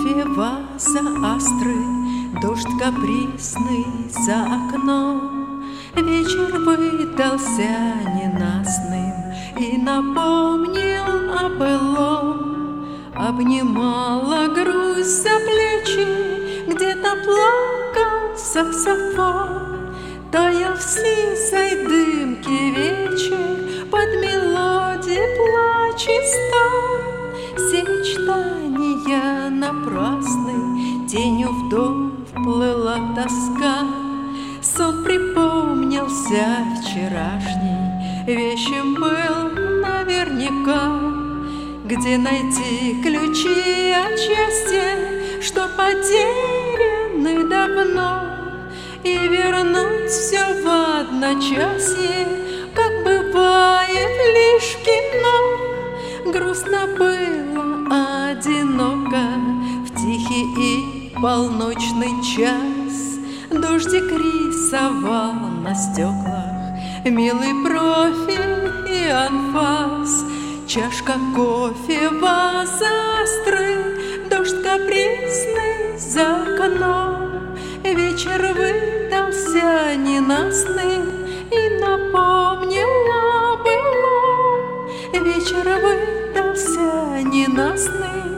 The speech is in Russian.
кофе, ваза, астры, дождь капризный за окном. Вечер выдался ненастным и напомнил о былом. Обнимала грусть за плечи, где-то плакал саксофон. Таял в сизой дымке вечер, под мелодии плач и стон. Все мечтания напрасны, тенью вдов плыла тоска. Сон припомнился вчерашний, вещим был наверняка. Где найти ключи от счастья, что потеряны давно, и вернуть все в одночасье, как бывает лишь в кино. Грустно было, одиноко, в тихий и полночный час. Дождик рисовал на стеклах милый профиль и анфас. Чашка кофе, ваза, астры, дождь капризный за окном. Вечер выдался ненастным и напомнил о былом. Вечер выдался ненастным